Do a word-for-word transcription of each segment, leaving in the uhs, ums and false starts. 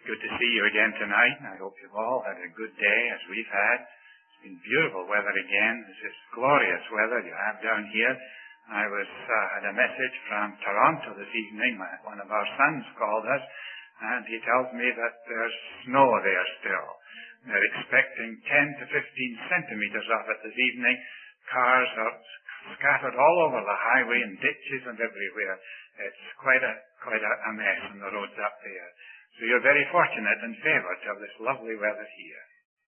Good to see you again tonight. I hope you've all had a good day as we've had. It's been beautiful weather again. This is glorious weather you have down here. I was uh, had a message from Toronto this evening. My, one of our sons called us, and he tells me that there's snow there still. They're expecting ten to fifteen centimeters of it this evening. Cars are scattered all over the highway and ditches and everywhere. It's quite a quite a, a mess on the roads up there. So you're very fortunate and favored to have this lovely weather here.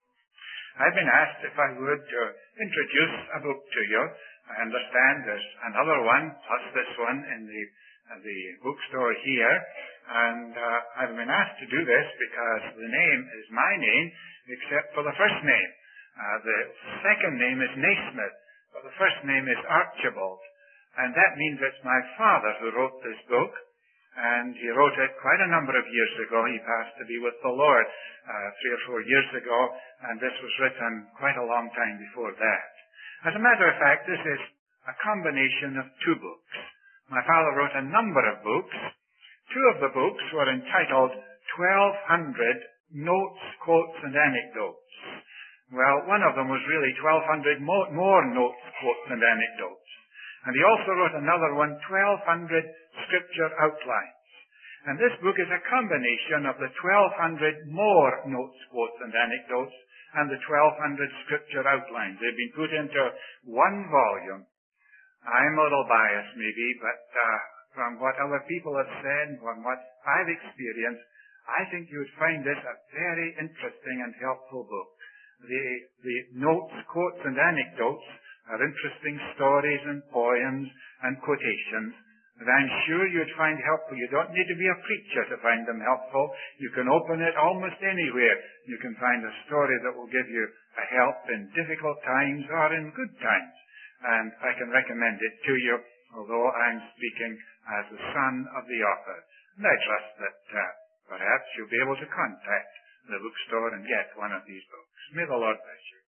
I've been asked if I would uh, introduce a book to you. I understand there's another one, plus this one, in the uh, the bookstore here. And uh, I've been asked to do this because the name is my name, except for the first name. Uh, the second name is Naismith, but the first name is Archibald. And that means it's my father who wrote this book. And he wrote it quite a number of years ago. He passed to be with the Lord uh, three or four years ago, and this was written quite a long time before that. As a matter of fact, this is a combination of two books. My father wrote a number of books. Two of the books were entitled twelve hundred Notes, Quotes, and Anecdotes. Well, one of them was really twelve hundred more, more notes, quotes, and anecdotes. And he also wrote another one, twelve hundred Scripture Outlines. And this book is a combination of the twelve hundred more notes, quotes, and anecdotes and the twelve hundred Scripture Outlines. They've been put into one volume. I'm a little biased maybe, but uh, from what other people have said, from what I've experienced, I think you would find this a very interesting and helpful book. The, the notes, quotes, and anecdotes are interesting stories and poems and quotations that I'm sure you'd find helpful. You don't need to be a preacher to find them helpful. You can open it almost anywhere. You can find a story that will give you a help in difficult times or in good times. And I can recommend it to you, although I'm speaking as the son of the author. And I trust that uh, perhaps you'll be able to contact the bookstore and get one of these books. May the Lord bless you.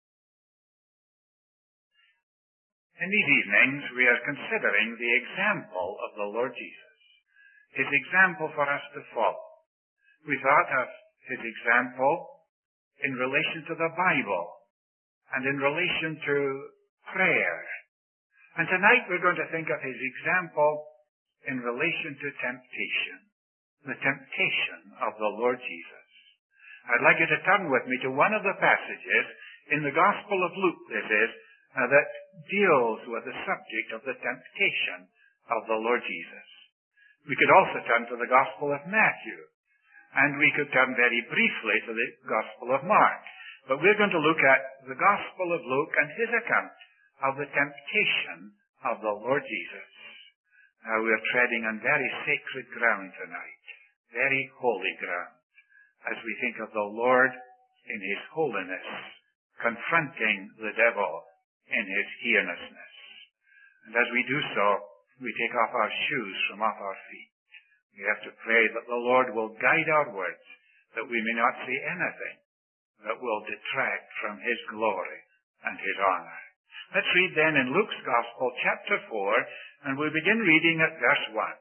In these evenings, we are considering the example of the Lord Jesus, his example for us to follow. We thought of his example in relation to the Bible and in relation to prayer. And tonight we're going to think of his example in relation to temptation, the temptation of the Lord Jesus. I'd like you to turn with me to one of the passages in the Gospel of Luke, this is, Uh, that deals with the subject of the temptation of the Lord Jesus. We could also turn to the Gospel of Matthew, and we could turn very briefly to the Gospel of Mark. But we're going to look at the Gospel of Luke and his account of the temptation of the Lord Jesus. Now we're treading on very sacred ground tonight, very holy ground, as we think of the Lord in his holiness, confronting the devil in his earnestness. And as we do so, we take off our shoes from off our feet. We have to pray that the Lord will guide our words, that we may not say anything that will detract from his glory and his honor. Let's read then in Luke's Gospel, chapter four, and we'll begin reading at verse one.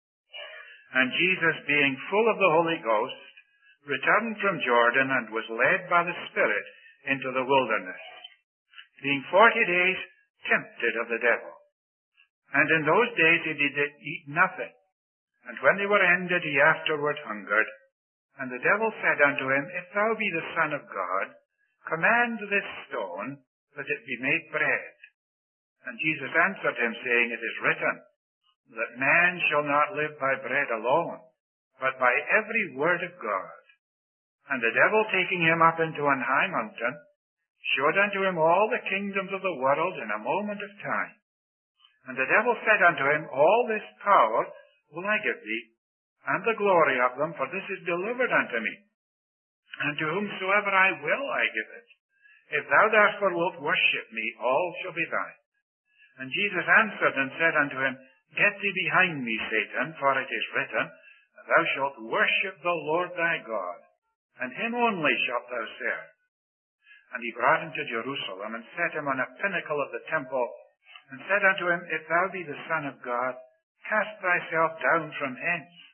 And Jesus, being full of the Holy Ghost, returned from Jordan and was led by the Spirit into the wilderness, being forty days tempted of the devil. And in those days he did eat nothing. And when they were ended, he afterward hungered. And the devil said unto him, If thou be the Son of God, command this stone that it be made bread. And Jesus answered him, saying, It is written, that man shall not live by bread alone, but by every word of God. And the devil, taking him up into an high mountain, showed unto him all the kingdoms of the world in a moment of time. And the devil said unto him, All this power will I give thee, and the glory of them, for this is delivered unto me. And to whomsoever I will I give it. If thou therefore wilt worship me, all shall be thine. And Jesus answered and said unto him, Get thee behind me, Satan, for it is written, Thou shalt worship the Lord thy God, and him only shalt thou serve. And he brought him to Jerusalem, and set him on a pinnacle of the temple, and said unto him, If thou be the Son of God, cast thyself down from hence.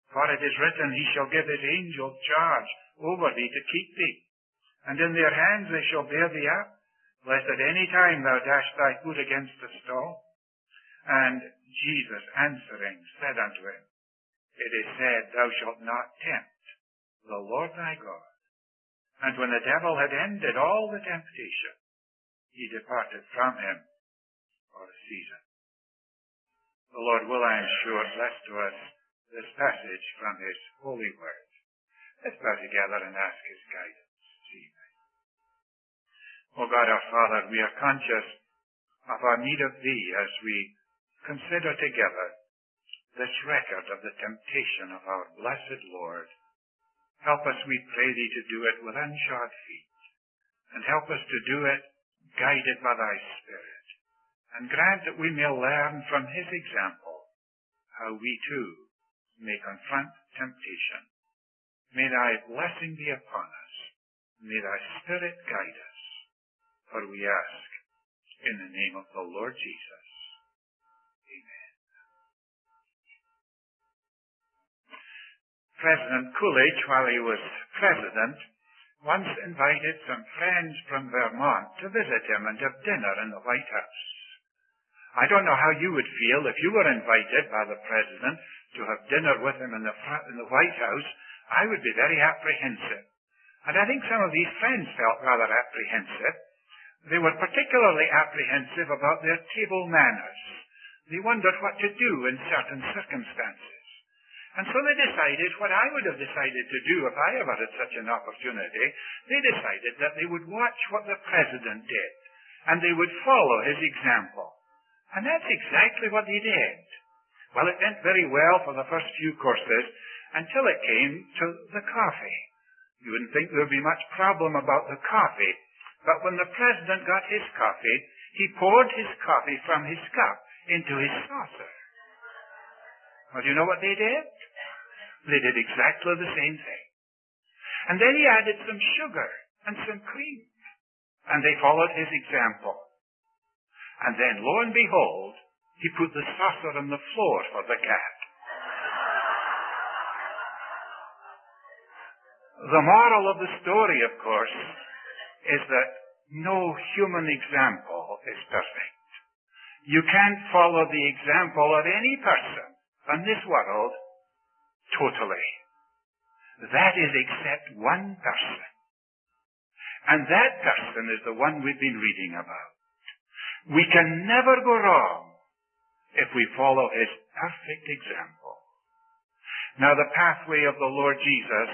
For it is written, He shall give His angels charge over thee to keep thee. And in their hands they shall bear thee up, lest at any time thou dash thy foot against a stone. And Jesus answering said unto him, It is said, Thou shalt not tempt the Lord thy God. And when the devil had ended all the temptation, he departed from him for a season. The Lord will, I am sure, bless to us this passage from His holy word. Let's bow together and ask His guidance this evening. O God our Father, we are conscious of our need of Thee as we consider together this record of the temptation of our blessed Lord. Help us, we pray Thee, to do it with unshod feet, and help us to do it guided by Thy Spirit, and grant that we may learn from His example how we too may confront temptation. May Thy blessing be upon us. May Thy Spirit guide us. For we ask in the name of the Lord Jesus. Amen. President Coolidge, while he was president, once invited some friends from Vermont to visit him and have dinner in the White House. I don't know how you would feel if you were invited by the president to have dinner with him in the, in the White House. I would be very apprehensive. And I think some of these friends felt rather apprehensive. They were particularly apprehensive about their table manners. They wondered what to do in certain circumstances. And so they decided what I would have decided to do if I ever had such an opportunity. They decided that they would watch what the president did, and they would follow his example. And that's exactly what they did. Well, it went very well for the first few courses until it came to the coffee. You wouldn't think there would be much problem about the coffee, but when the president got his coffee, he poured his coffee from his cup into his saucer. Well, do you know what they did? They did exactly the same thing. And then he added some sugar and some cream, and they followed his example. And then, lo and behold, he put the saucer on the floor for the cat. The moral of the story, of course, is that no human example is perfect. You can't follow the example of any person in this world totally. That is except one person. And that person is the one we've been reading about. We can never go wrong if we follow his perfect example. Now, the pathway of the Lord Jesus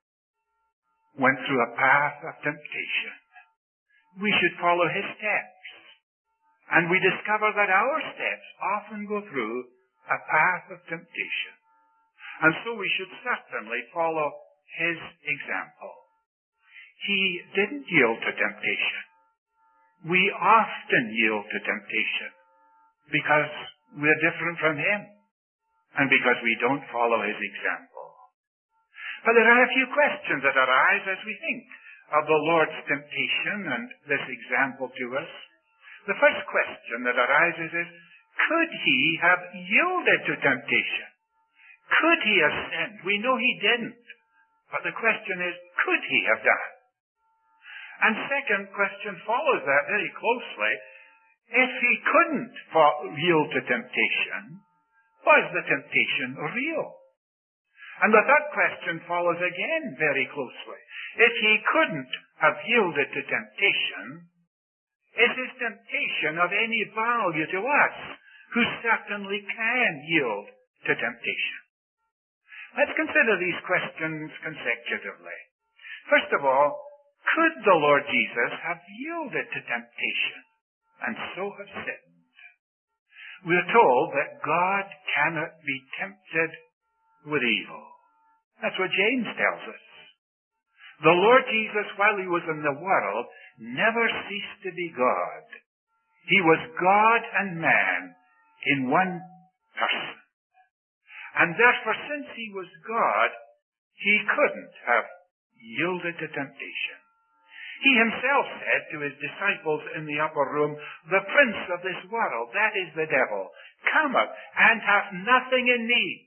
went through a path of temptation. We should follow his steps. And we discover that our steps often go through a path of temptation. And so we should certainly follow his example. He didn't yield to temptation. We often yield to temptation because we're different from him and because we don't follow his example. But there are a few questions that arise as we think of the Lord's temptation and this example to us. The first question that arises is, could he have yielded to temptation? Could he have sinned? We know he didn't. But the question is, could he have done? And second question follows that very closely. If he couldn't yield to temptation, was the temptation real? And the third question follows again very closely. If he couldn't have yielded to temptation, is his temptation of any value to us who certainly can yield to temptation? Let's consider these questions consecutively. First of all, could the Lord Jesus have yielded to temptation and so have sinned? We are told that God cannot be tempted with evil. That's what James tells us. The Lord Jesus, while he was in the world, never ceased to be God. He was God and man in one person. And therefore, since he was God, he couldn't have yielded to temptation. He himself said to his disciples in the upper room, the prince of this world, that is the devil, cometh and hath nothing in me.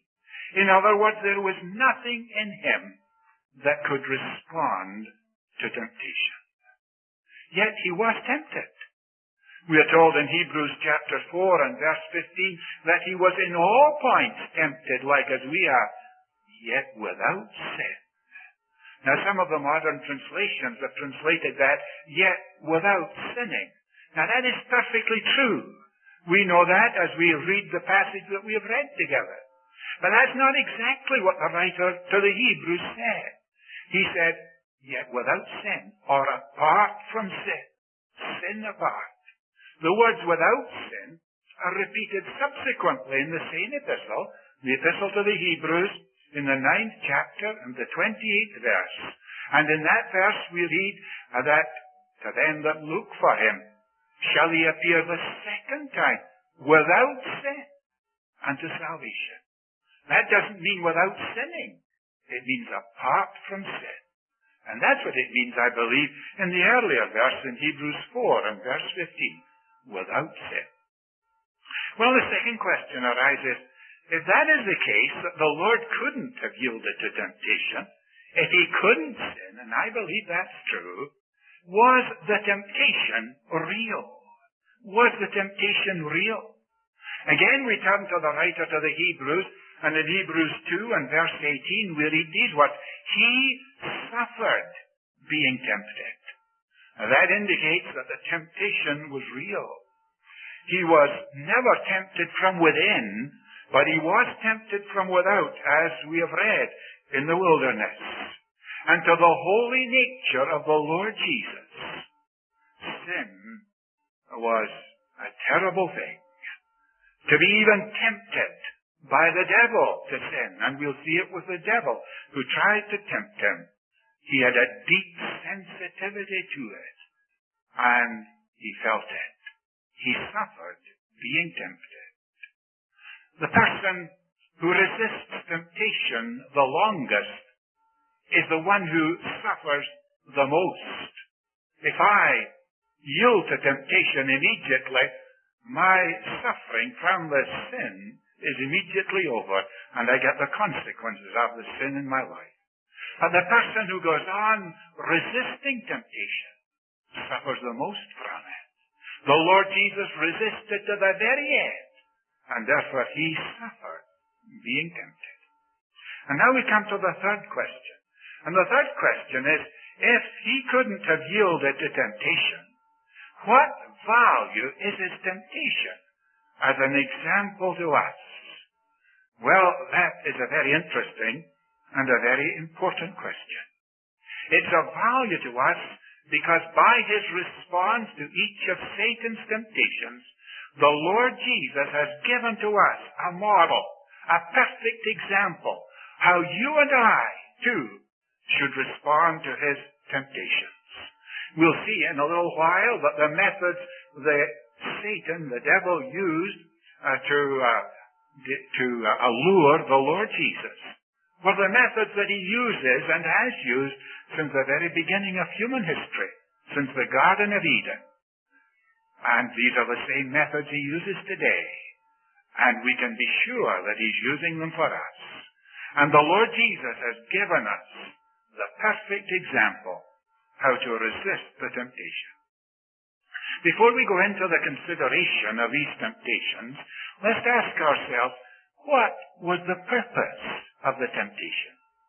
In other words, there was nothing in him that could respond to temptation. Yet he was tempted. We are told in Hebrews chapter four and verse fifteen that he was in all points tempted like as we are, yet without sin. Now some of the modern translations have translated that, yet without sinning. Now that is perfectly true. We know that as we read the passage that we have read together. But that's not exactly what the writer to the Hebrews said. He said, yet without sin, or apart from sin. Sin apart. The words without sin are repeated subsequently in the same epistle, the epistle to the Hebrews, in the ninth chapter and the twenty-eighth verse. And in that verse we read that to them that look for him shall he appear the second time without sin unto salvation. That doesn't mean without sinning. It means apart from sin. And that's what it means, I believe, in the earlier verse in Hebrews four and verse fifteen. Without sin. Well, the second question arises, if that is the case, that the Lord couldn't have yielded to temptation, if he couldn't sin, and I believe that's true, was the temptation real? Was the temptation real? Again, we turn to the writer to the Hebrews, and in Hebrews two and verse eighteen, we read these words, he suffered being tempted. Now, that indicates that the temptation was real. He was never tempted from within, but he was tempted from without, as we have read in the wilderness. And to the holy nature of the Lord Jesus, sin was a terrible thing. To be even tempted by the devil to sin, and we'll see it was the devil who tried to tempt him. He had a deep sensitivity to it, and he felt it. He suffered being tempted. The person who resists temptation the longest is the one who suffers the most. If I yield to temptation immediately, my suffering from the sin is immediately over, and I get the consequences of the sin in my life. But the person who goes on resisting temptation suffers the most from it. The Lord Jesus resisted to the very end, and therefore he suffered being tempted. And now we come to the third question. And the third question is, if he couldn't have yielded to temptation, what value is his temptation as an example to us? Well, that is a very interesting and a very important question. It's of value to us because by his response to each of Satan's temptations, the Lord Jesus has given to us a model, a perfect example, how you and I, too, should respond to his temptations. We'll see in a little while that the methods that Satan, the devil, used uh, to, uh, to uh, allure the Lord Jesus were the methods that he uses and has used since the very beginning of human history, since the Garden of Eden. And these are the same methods he uses today. And we can be sure that he's using them for us. And the Lord Jesus has given us the perfect example how to resist the temptation. Before we go into the consideration of these temptations, let's ask ourselves, what was the purpose of the temptation?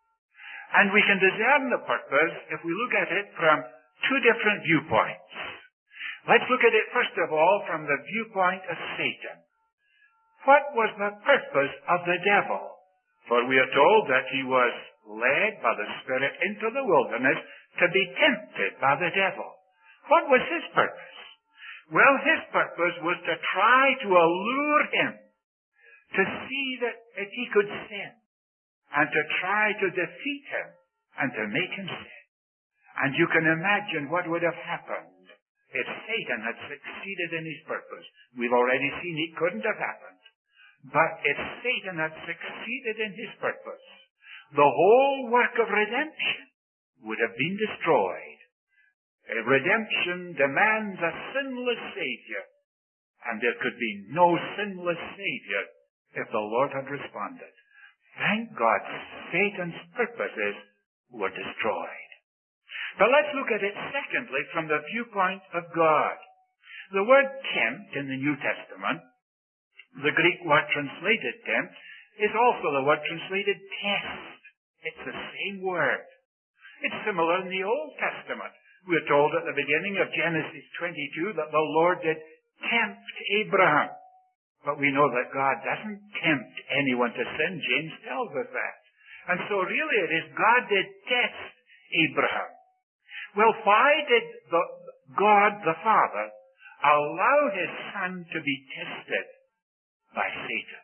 And we can discern the purpose if we look at it from two different viewpoints. Let's look at it first of all from the viewpoint of Satan. What was the purpose of the devil? For we are told that he was led by the Spirit into the wilderness to be tempted by the devil. What was his purpose? Well, his purpose was to try to allure him, to see that if he could sin, and to try to defeat him, and to make him sin. And you can imagine what would have happened if Satan had succeeded in his purpose. We've already seen it couldn't have happened. But if Satan had succeeded in his purpose, the whole work of redemption would have been destroyed. A redemption demands a sinless Savior, and there could be no sinless Savior if the Lord had responded. thank God, Satan's purposes were destroyed. But let's look at it secondly from the viewpoint of God. The word tempt in the New Testament, the Greek word translated tempt, is also the word translated test. It's the same word. It's similar in the Old Testament. We're told at the beginning of Genesis twenty-two that the Lord did tempt Abraham. But we know that God doesn't tempt anyone to sin. James tells us that. And so really it is God did test Abraham. Well, why did the, God the Father allow his Son to be tested by Satan?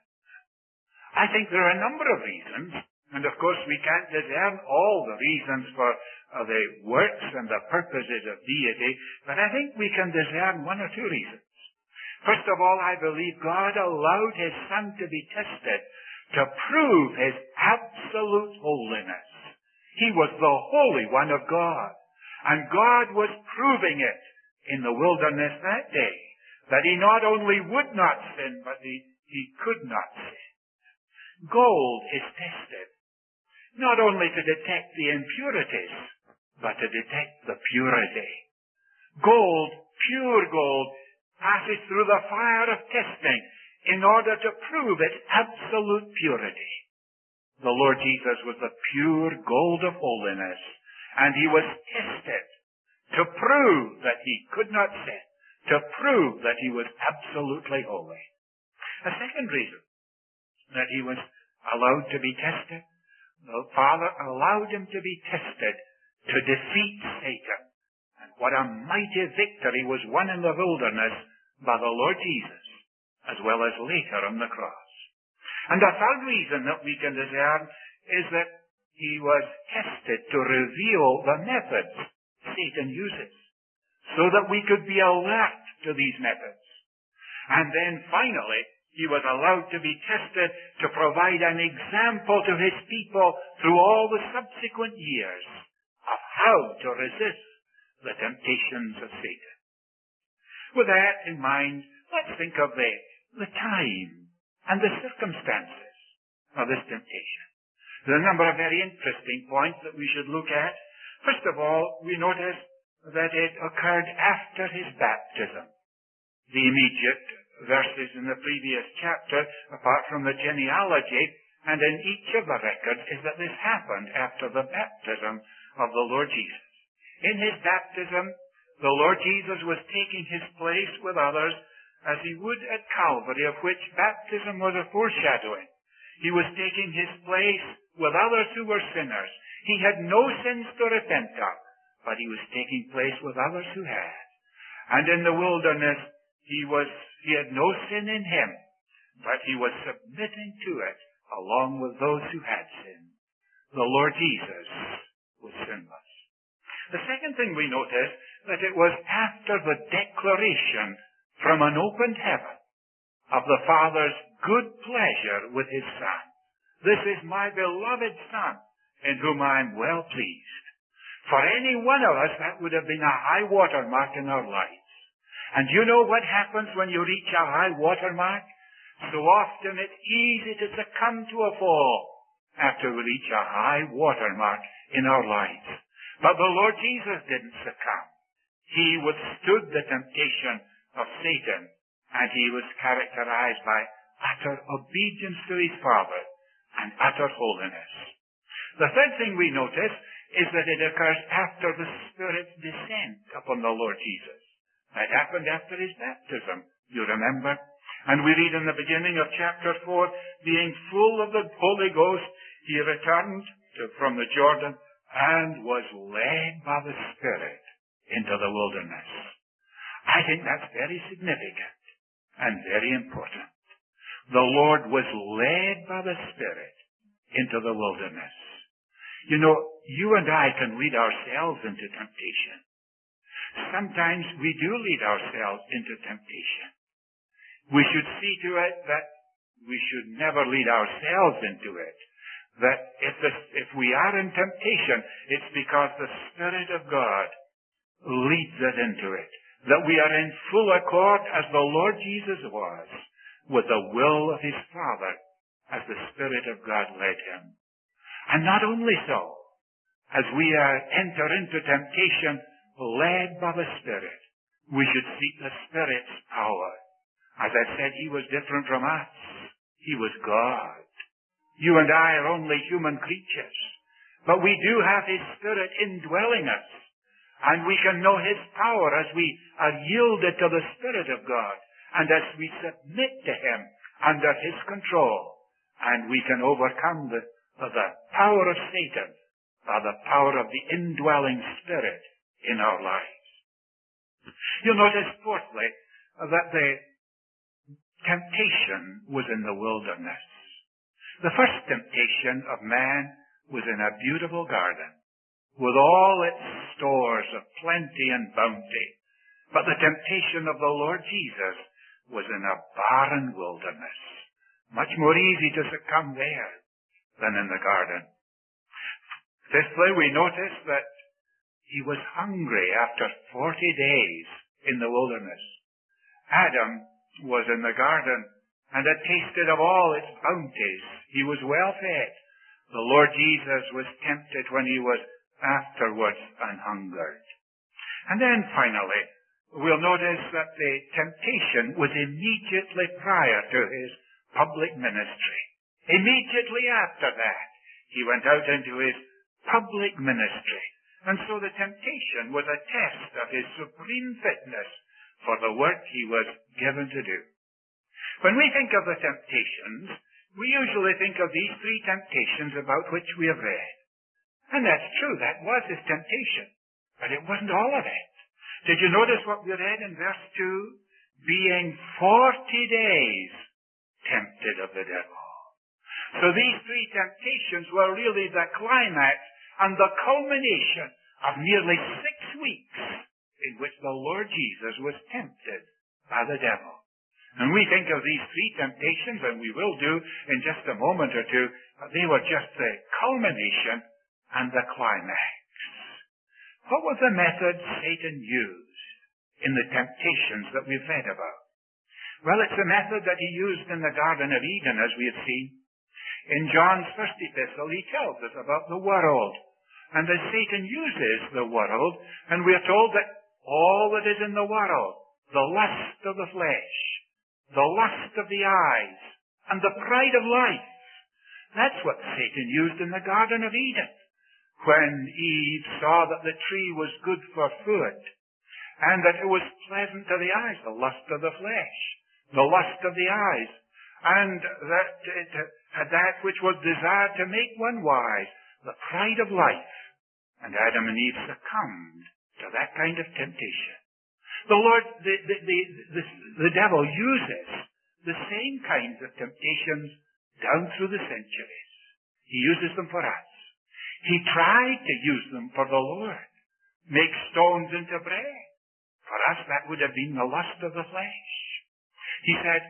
I think there are a number of reasons. And of course we can't discern all the reasons for uh, the works and the purposes of deity. But I think we can discern one or two reasons. First of all, I believe God allowed his Son to be tested to prove his absolute holiness. He was the Holy One of God. And God was proving it in the wilderness that day, that he not only would not sin, but he, he could not sin. Gold is tested, not only to detect the impurities, but to detect the purity. Gold, pure gold, passes through the fire of testing in order to prove its absolute purity. The Lord Jesus was the pure gold of holiness, and he was tested to prove that he could not sin, to prove that he was absolutely holy. A second reason that he was allowed to be tested, the Father allowed him to be tested to defeat Satan. And what a mighty victory was won in the wilderness by the Lord Jesus, as well as later on the cross. And the third reason that we can discern is that he was tested to reveal the methods Satan uses, so that we could be alert to these methods. And then finally, he was allowed to be tested to provide an example to his people through all the subsequent years of how to resist the temptations of Satan. With that in mind, let's think of the, the time and the circumstances of this temptation. There are a number of very interesting points that we should look at. First of all, we notice that it occurred after his baptism. The immediate verses in the previous chapter, apart from the genealogy, and in each of the records, is that this happened after the baptism of the Lord Jesus. In his baptism, the Lord Jesus was taking his place with others as he would at Calvary, of which baptism was a foreshadowing. He was taking his place with others who were sinners. He had no sins to repent of, but he was taking place with others who had. And in the wilderness, he was, he had no sin in him, but he was submitting to it along with those who had sinned. The Lord Jesus was sinless. The second thing we notice, that it was after the declaration from an opened heaven of the Father's good pleasure with his Son. This is my beloved Son, in whom I am well pleased. For any one of us, that would have been a high water mark in our lives. And you know what happens when you reach a high water mark? So often it's easy to succumb to a fall after we reach a high water mark in our lives. But the Lord Jesus didn't succumb. He withstood the temptation of Satan, and he was characterized by utter obedience to his Father and utter holiness. The third thing we notice is that it occurs after the Spirit's descent upon the Lord Jesus. That happened after his baptism, you remember. And we read in the beginning of chapter four, being full of the Holy Ghost, he returned to, from the Jordan and was led by the Spirit into the wilderness. I think that's very significant and very important. The Lord was led by the Spirit into the wilderness. You know, you and I can lead ourselves into temptation. Sometimes we do lead ourselves into temptation. We should see to it that we should never lead ourselves into it. That if, this, if we are in temptation, it's because the Spirit of God leads us into it. That we are in full accord, as the Lord Jesus was, with the will of his Father as the Spirit of God led him. And not only so, as we uh, enter into temptation led by the Spirit, we should seek the Spirit's power. As I said, he was different from us. He was God. You and I are only human creatures, but we do have his Spirit indwelling us, and we can know his power as we are yielded to the Spirit of God, and as we submit to him under his control, and we can overcome the, the power of Satan by the power of the indwelling Spirit in our lives. You'll notice, fourthly, that the temptation was in the wilderness. The first temptation of man was in a beautiful garden, with all its stores of plenty and bounty. But the temptation of the Lord Jesus was in a barren wilderness. Much more easy to succumb there than in the garden. Fifthly, we notice that he was hungry after forty days in the wilderness. Adam was in the garden and had tasted of all its bounties. He was well fed. The Lord Jesus was tempted when he was afterwards an hungered. And then finally, we'll notice that the temptation was immediately prior to his public ministry. Immediately after that, he went out into his public ministry. And so the temptation was a test of his supreme fitness for the work he was given to do. When we think of the temptations, we usually think of these three temptations about which we have read. And that's true, that was his temptation. But it wasn't all of it. Did you notice what we read in verse two? Being forty days tempted of the devil. So these three temptations were really the climax and the culmination of nearly six weeks in which the Lord Jesus was tempted by the devil. And we think of these three temptations, and we will do in just a moment or two, they were just the culmination and the climax. What was the method Satan used in the temptations that we've read about? Well, it's the method that he used in the Garden of Eden, as we have seen. In John's first epistle, he tells us about the world, and that Satan uses the world, and we are told that all that is in the world, the lust of the flesh, the lust of the eyes, and the pride of life, that's what Satan used in the Garden of Eden. When Eve saw that the tree was good for food, and that it was pleasant to the eyes, the lust of the flesh, the lust of the eyes, and that it had that which was desired to make one wise, the pride of life. And Adam and Eve succumbed to that kind of temptation. The Lord, the, the, the, the, the devil uses the same kinds of temptations down through the centuries. He uses them for us. He tried to use them for the Lord. Make stones into bread. For us, that would have been the lust of the flesh. He said,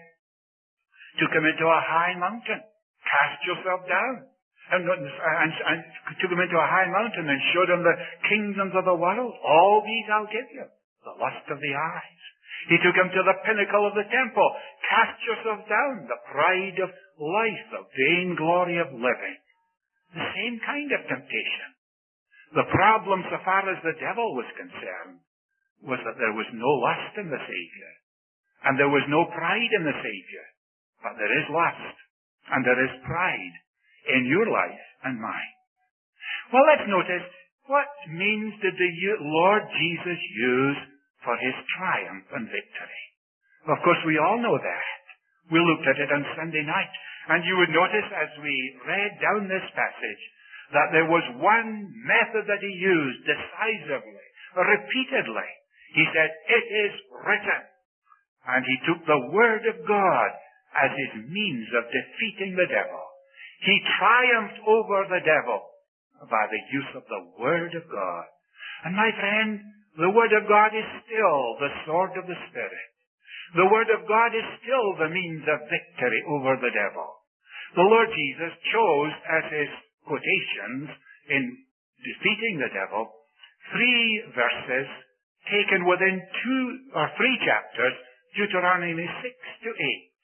took him into a high mountain. Cast yourself down. And, and, and took him into a high mountain and showed him the kingdoms of the world. All these I'll give you. The lust of the eyes. He took him to the pinnacle of the temple. Cast yourself down. The pride of life, the vain glory of living. The same kind of temptation. The problem, so far as the devil was concerned, was that there was no lust in the Savior. And there was no pride in the Savior. But there is lust. And there is pride in your life and mine. Well, let's notice, what means did the Lord Jesus use for his triumph and victory? Of course, we all know that. We looked at it on Sunday night. And you would notice as we read down this passage that there was one method that he used decisively, repeatedly. He said, it is written. And he took the Word of God as his means of defeating the devil. He triumphed over the devil by the use of the Word of God. And my friend, the Word of God is still the sword of the Spirit. The Word of God is still the means of victory over the devil. The Lord Jesus chose as his quotations in defeating the devil three verses taken within two or three chapters, Deuteronomy six to eight.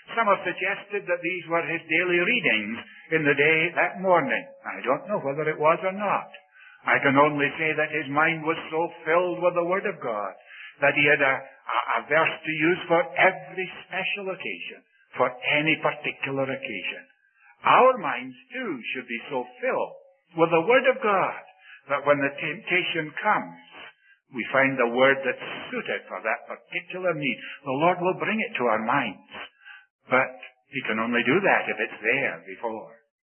Some have suggested that these were his daily readings in the day that morning. I don't know whether it was or not. I can only say that his mind was so filled with the Word of God that he had a, a, a verse to use for every special occasion, for any particular occasion. Our minds, too, should be so filled with the Word of God that when the temptation comes, we find the Word that's suited for that particular need. The Lord will bring it to our minds. But he can only do that if it's there before.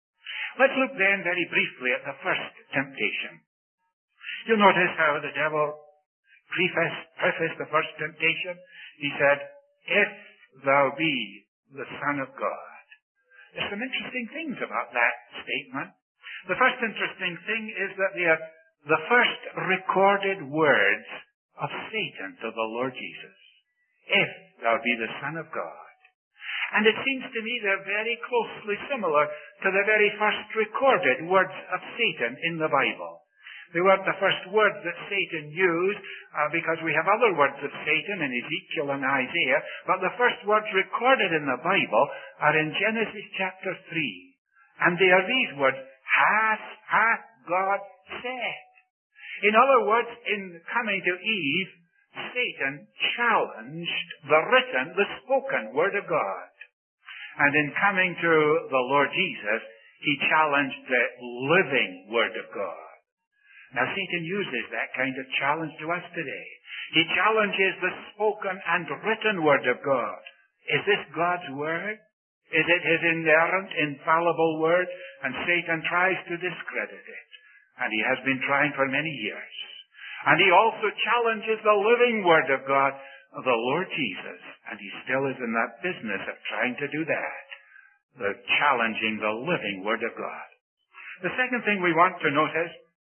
Let's look then very briefly at the first temptation. You'll notice how the devil prefaced, prefaced the first temptation. He said, if thou be the Son of God. There's some interesting things about that statement. The first interesting thing is that they are the first recorded words of Satan to the Lord Jesus. If thou be the Son of God. And it seems to me they're very closely similar to the very first recorded words of Satan in the Bible. They weren't the first words that Satan used, uh, because we have other words of Satan in Ezekiel and Isaiah, but the first words recorded in the Bible are in Genesis chapter three. And they are these words, hath, hath God said. In other words, in coming to Eve, Satan challenged the written, the spoken word of God. And in coming to the Lord Jesus, he challenged the living word of God. Now, Satan uses that kind of challenge to us today. He challenges the spoken and written word of God. Is this God's word? Is it his inerrant, infallible word? And Satan tries to discredit it. And he has been trying for many years. And he also challenges the living word of God, the Lord Jesus. And he still is in that business of trying to do that. The challenging the living word of God. The second thing we want to notice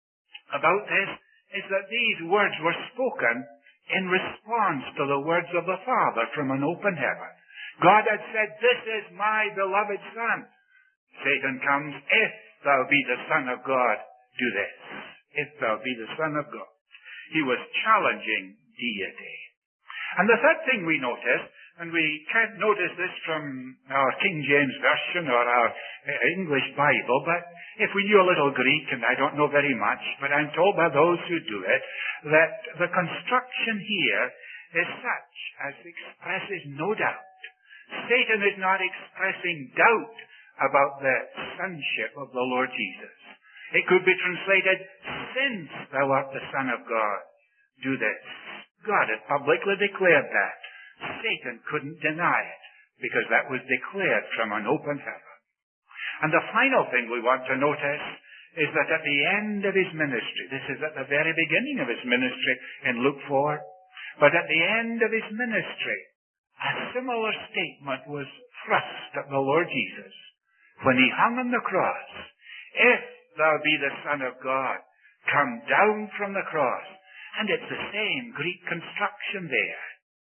about this is that these words were spoken in response to the words of the Father from an open heaven. God had said, this is my beloved Son. Satan comes, if thou be the Son of God, do this. If thou be the Son of God. He was challenging deity. And the third thing we notice, and we can't notice this from our King James Version or our English Bible, but if we knew a little Greek, and I don't know very much, but I'm told by those who do it, that the construction here is such as expresses no doubt. Satan is not expressing doubt about the sonship of the Lord Jesus. It could be translated, since thou art the Son of God, do this. God had publicly declared that. Satan couldn't deny it, because that was declared from an open heaven. And the final thing we want to notice is that at the end of his ministry, this is at the very beginning of his ministry in Luke four, but at the end of his ministry, a similar statement was thrust at the Lord Jesus when he hung on the cross. If thou be the Son of God, come down from the cross. And it's the same Greek construction there.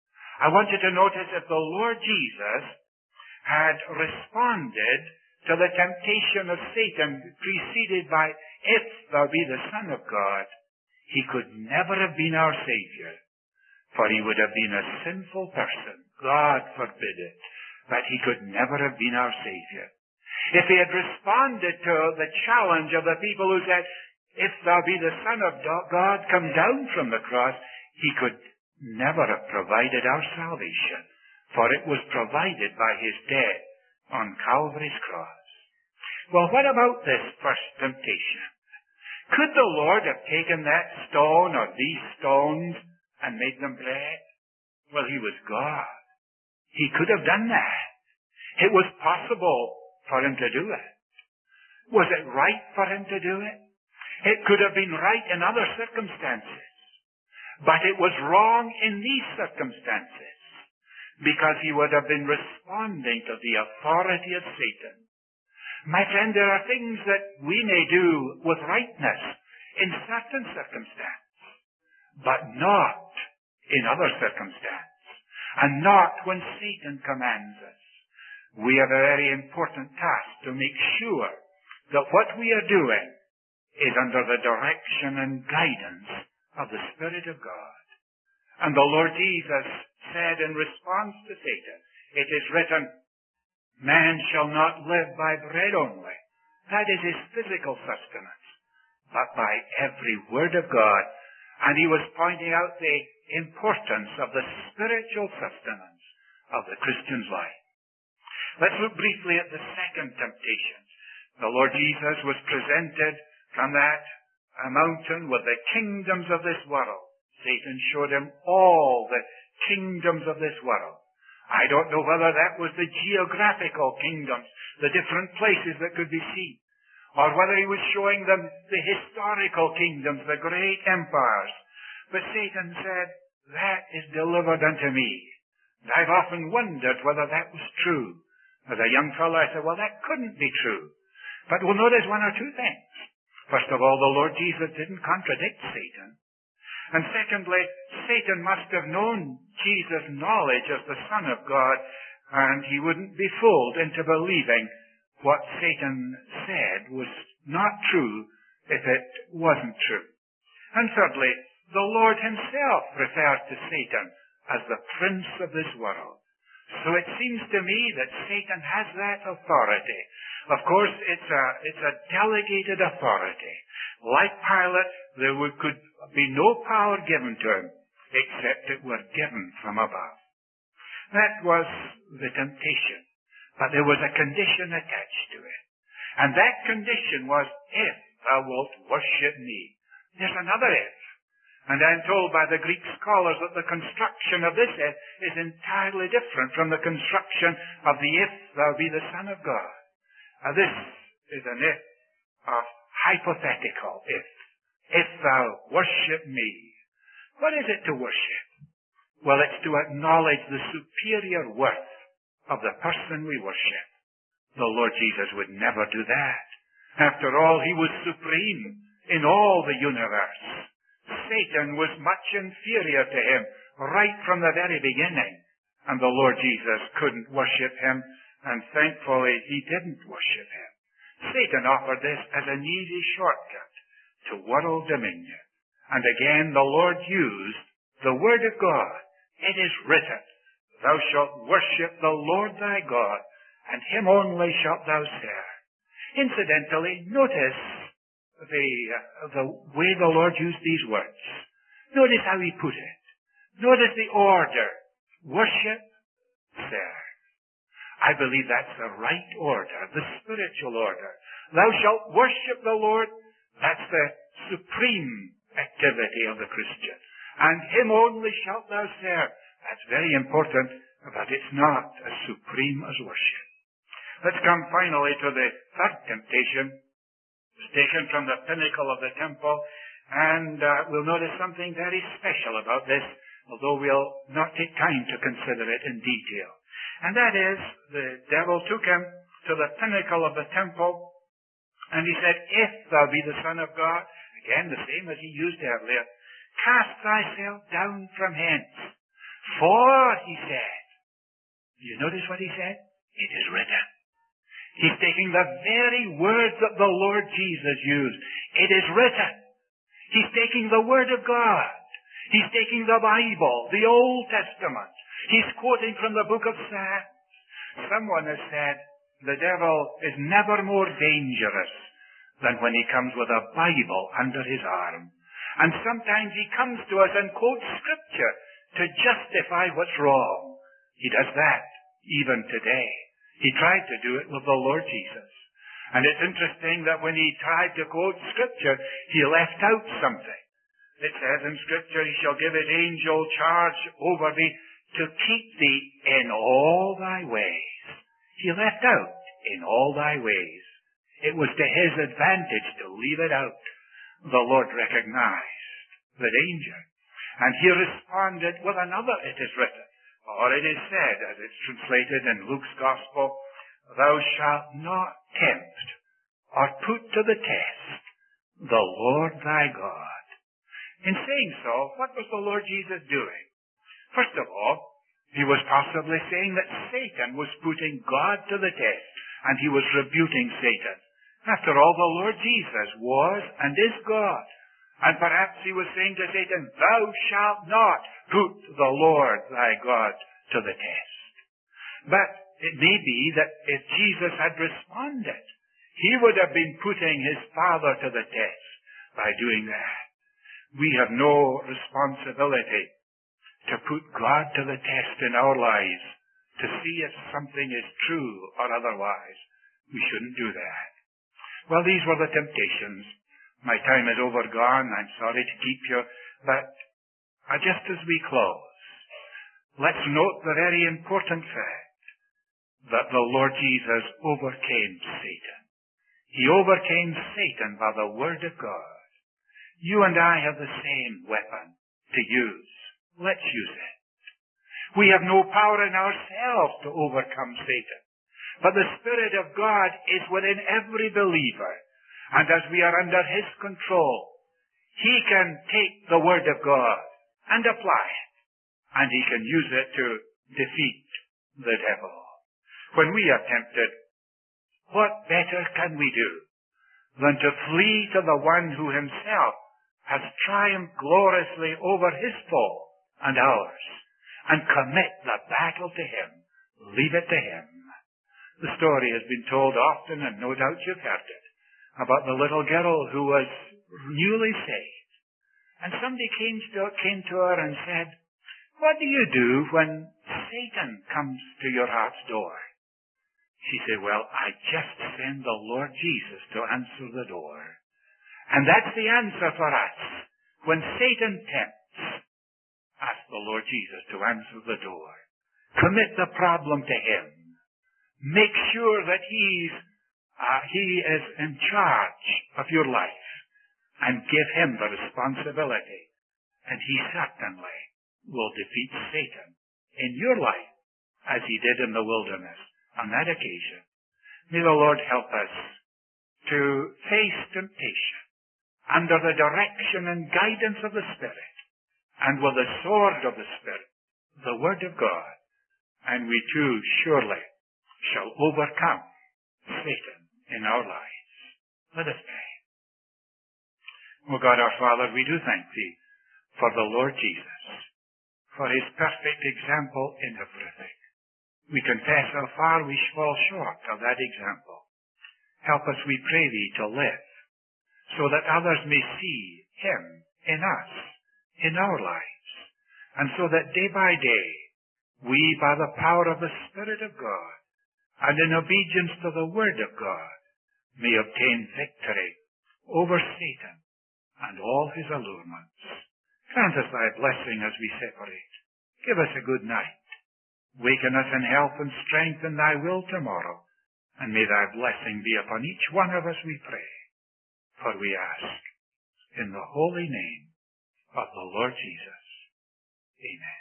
I want you to notice that the Lord Jesus had responded to the temptation of Satan preceded by, if thou be the Son of God, he could never have been our Savior, for he would have been a sinful person. God forbid it, but he could never have been our Savior. If he had responded to the challenge of the people who said, if thou be the Son of God, come down from the cross, he could never have provided our salvation, for it was provided by his death on Calvary's cross. Well, what about this first temptation? Could the Lord have taken that stone or these stones and made them bread? Well, he was God. He could have done that. It was possible for him to do it. Was it right for him to do it? It could have been right in other circumstances. But it was wrong in these circumstances, because he would have been responding to the authority of Satan. My friend, there are things that we may do with rightness in certain circumstances, but not in other circumstances, and not when Satan commands us. We have a very important task to make sure that what we are doing is under the direction and guidance of the Spirit of God. And the Lord Jesus said in response to Satan, it is written, Man shall not live by bread only. That is his physical sustenance, but by every word of God. And he was pointing out the importance of the spiritual sustenance of the Christian's life. Let's look briefly at the second temptation. The Lord Jesus was presented from that a mountain with the kingdoms of this world. Satan showed him all the kingdoms of this world. I don't know whether that was the geographical kingdoms, the different places that could be seen, or whether he was showing them the historical kingdoms, the great empires. But Satan said, that is delivered unto me. And I've often wondered whether that was true. As a young fellow, I said, well, that couldn't be true. But we'll notice one or two things. First of all, the Lord Jesus didn't contradict Satan. And secondly, Satan must have known Jesus' knowledge as the Son of God, and he wouldn't be fooled into believing what Satan said was not true if it wasn't true. And thirdly, the Lord himself referred to Satan as the prince of this world. So it seems to me that Satan has that authority. Of course, it's a, it's a delegated authority. Like Pilate, there would, could be no power given to him except it were given from above. That was the temptation. But there was a condition attached to it. And that condition was, if thou wilt worship me. There's another if. And I'm told by the Greek scholars that the construction of this if is entirely different from the construction of the if thou be the Son of God. Now this is an if of hypothetical if. If thou worship me. What is it to worship? Well, it's to acknowledge the superior worth of the person we worship. The Lord Jesus would never do that. After all, he was supreme in all the universe. Satan was much inferior to him right from the very beginning. And the Lord Jesus couldn't worship him, and thankfully he didn't worship him. Satan offered this as an easy shortcut to world dominion. And again the Lord used the Word of God. It is written, thou shalt worship the Lord thy God, and him only shalt thou serve. Incidentally, notice the, uh, the way the Lord used these words. Notice how he put it. Notice the order. Worship, serve. I believe that's the right order, the spiritual order. Thou shalt worship the Lord. That's the supreme activity of the Christian. And him only shalt thou serve. That's very important, but it's not as supreme as worship. Let's come finally to the third temptation. It's taken from the pinnacle of the temple, and uh, we'll notice something very special about this, although we'll not take time to consider it in detail. And that is, the devil took him to the pinnacle of the temple, and he said, if thou be the Son of God, again the same as he used earlier, cast thyself down from hence. For, he said, do you notice what he said? It is written. He's taking the very words that the Lord Jesus used. It is written. He's taking the Word of God. He's taking the Bible, the Old Testament. He's quoting from the book of Psalms. Someone has said, the devil is never more dangerous than when he comes with a Bible under his arm. And sometimes he comes to us and quotes Scripture to justify what's wrong. He does that even today. He tried to do it with the Lord Jesus. And it's interesting that when he tried to quote Scripture, he left out something. It says in Scripture, he shall give his angel charge over thee to keep thee in all thy ways. He left out, in all thy ways. It was to his advantage to leave it out. The Lord recognized the danger. And he responded with another, it is written. Or it is said, as it's translated in Luke's Gospel, thou shalt not tempt or put to the test the Lord thy God. In saying so, what was the Lord Jesus doing? First of all, he was possibly saying that Satan was putting God to the test, and he was rebuking Satan. After all, the Lord Jesus was and is God. And perhaps he was saying to Satan, thou shalt not put the Lord thy God to the test. But it may be that if Jesus had responded, he would have been putting his Father to the test by doing that. We have no responsibility to put God to the test in our lives to see if something is true or otherwise. We shouldn't do that. Well, these were the temptations. My time is overgone. I'm sorry to keep you. But uh, just as we close, let's note the very important fact that the Lord Jesus overcame Satan. He overcame Satan by the Word of God. You and I have the same weapon to use. Let's use it. We have no power in ourselves to overcome Satan. But the Spirit of God is within every believer. And as we are under his control, he can take the Word of God and apply it. And he can use it to defeat the devil. When we are tempted, what better can we do than to flee to the one who himself has triumphed gloriously over his foe and ours, and commit the battle to him, leave it to him. The story has been told often, and no doubt you've heard it, about the little girl who was newly saved. And somebody came to, came to her and said, "What do you do when Satan comes to your heart's door?" She said, "Well, I just send the Lord Jesus to answer the door." And that's the answer for us. When Satan tempts, ask the Lord Jesus to answer the door. Commit the problem to him. Make sure that he's, uh, he is in charge of your life. And give him the responsibility. And he certainly will defeat Satan in your life, as he did in the wilderness on that occasion. May the Lord help us to face temptation under the direction and guidance of the Spirit, and with the sword of the Spirit, the Word of God, and we too surely shall overcome Satan in our lives. Let us pray. O God our Father, we do thank thee for the Lord Jesus, for his perfect example in everything. We confess how far we fall short of that example. Help us, we pray thee, to live, so that others may see him in us, in our lives, and so that day by day, we, by the power of the Spirit of God, and in obedience to the Word of God, may obtain victory over Satan and all his allurements. Grant us thy blessing as we separate. Give us a good night. Waken us in health and strength in thy will tomorrow, and may thy blessing be upon each one of us, we pray. For we ask in the holy name of the Lord Jesus. Amen.